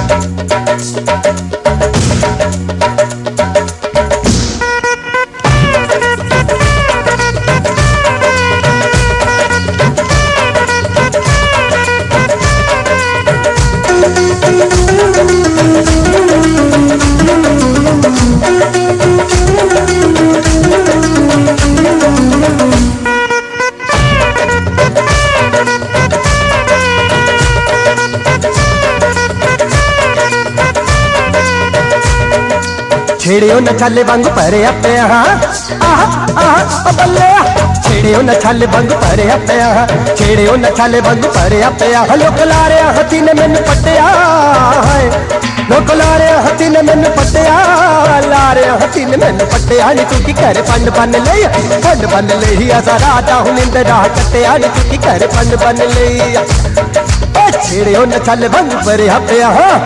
छेड़ियो न छाले वांग भरे पे बल्ले छेड़ियो न छाले वांग भरे पे छेड़ियो न छाले वांग भरे पे लोक लारे हथी ने मैनू पट्टिया लोक लारे हथी ने मैनू पट्टिया लारे हथी ने मैनू पट्टिया नी तू की करे पंड बन ले असा राजा हूं निंदरा कट्टिया नी तू की करे पंड बन ले छेड़ियो न छाले वांग भरे पे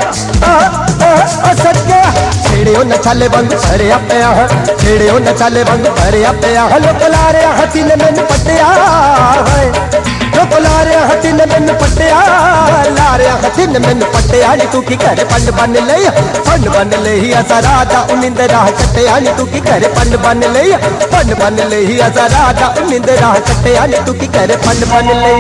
सच्चे छेड़ियो न छाले वांग भरे पे छेड़ियो न छाले वांग भरे पे लोक लारे हथी ने मैनू पट्टिया लोक लारे हथी ने मैनू पट्टिया लारे हथी ने मैनू पट्टिया नी तू की करे पंड बन ले असा राजा निंदरा कट्टिया नी तू की करे पंड बन ले असा राजा निंदरा कट्टिया नी तू की करे पंड बन ले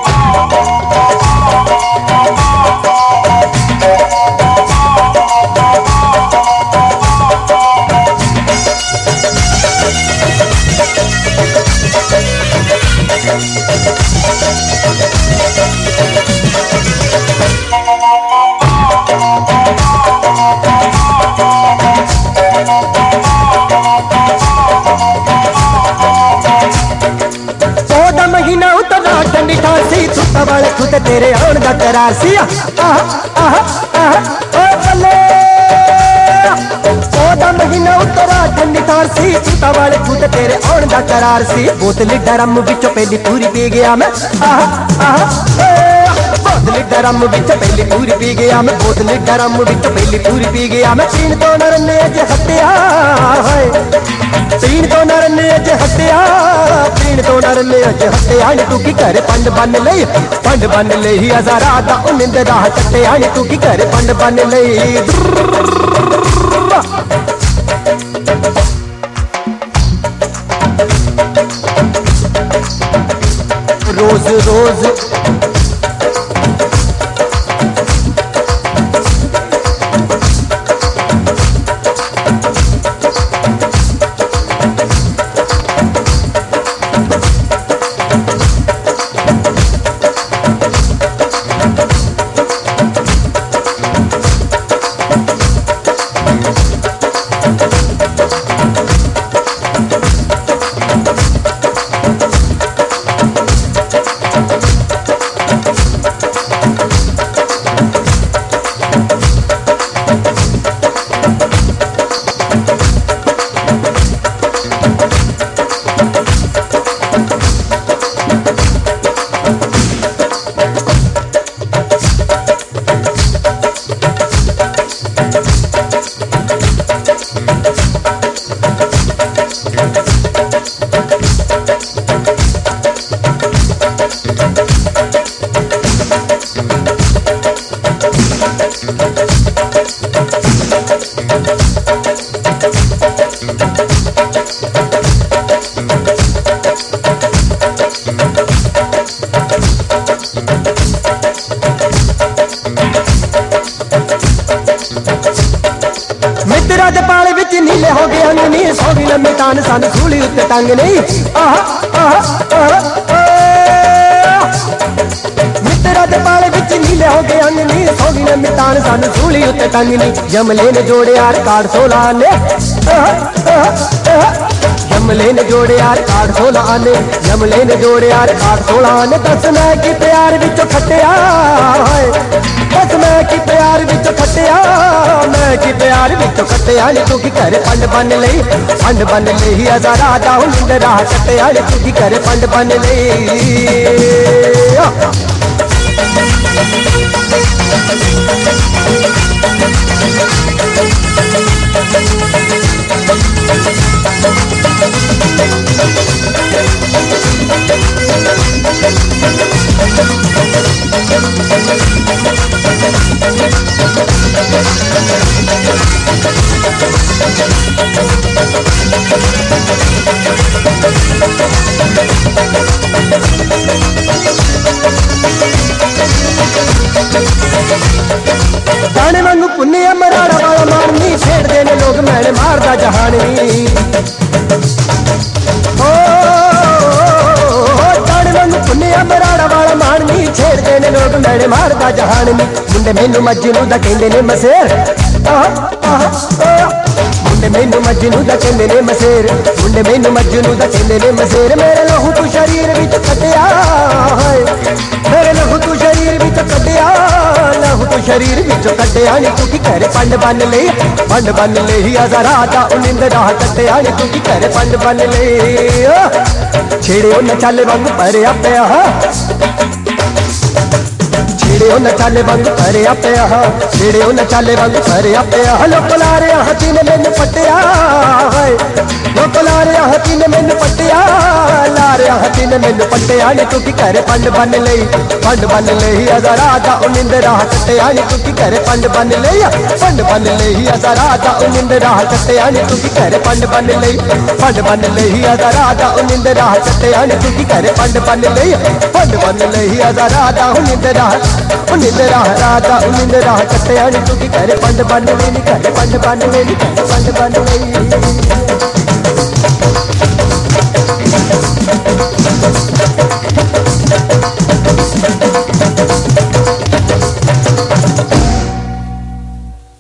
महीना उतरा ठंडी ठासी सुता वाले खुद तेरे आन दा करार सी ओदा महीना उतरा ठंडी ठासी सुता वाले खुद तेरे आन दा करार सी बोतल ड्रम विचों पहली पूरी पी गया मैं बोतल ड्रम विचों पहली पूरी पी गया मैं बोतल ड्रम विचों पहली पूरी पी गया मैं पीन तो नरने अज हत्या पीन तो नरने अज हत्या पीन तो नरने अज हत्या नी तू की करे पंड बन ले अजा राता निंदरा कट्टिया नी तू की करे पंड बन ले रोज रोज पाले विच नीले हो गए अंग नी सो भी लम्बी तान सन सूली उत्ते टंग नहीं मित्रा दे पाले विच नीले हो गए अंग नी सो भी लम्बी तान सन सूली उत्ते टंग नहीं जमले ने जोड़े यार कार्ड 16 ने जमले ने जोड़े यार कार्ड 16 ने जमले ने जोड़े यार कार्ड 16 ने दस मैं की प्यार विचों खट्टिया दस मैं की प्यार विचों खट्टिया मैं की प्यार विचों खट्टिया नी तू की करे पंड बन ले अजा राजा हूं निंदरा कट्टिया नी तू की करे पंड बन ले गड़े मारदा जहान नी मुंडे मैनू मजनू दा कहंदे ने मसेर मुंडे मैनू मजनू दा कहंदे ने मसेर मुंडे मैनू मजनू दा कहंदे ने मसेर मेरे लहू तू शरीर विच कटिया मेरे लहू तू शरीर विच कटिया लहू तू शरीर विच कटिया नी तू की करे पंड बन ले जरा दा उनिंद राह कटिया नी तू की करे पंड बन ले छेड़े न चल वांग भरिया पिया छेड़े न चल वांग भरिया पिया छेड़े न चल वांग भरिया पिया लोक ला रहा हाथी ने मैनू पटिया लोक ला रहा हाथी ने मैनू पटिया ला रहा हाथी ने मैनू पटिया नी तू की करे पंड बन ले जरा दा उनिंद राह कटिया नी तू की करे पंड बन ले जरा दा उनिंद राह कटिया नी तू की करे पंड बन ले जरा दा उनिंद राह कटिया नी तू की करे पंड बन ले जरा दा उनिंद राह राधा उनिंद राह कटिया नी तू की करे पंड बन ले पंड बन ले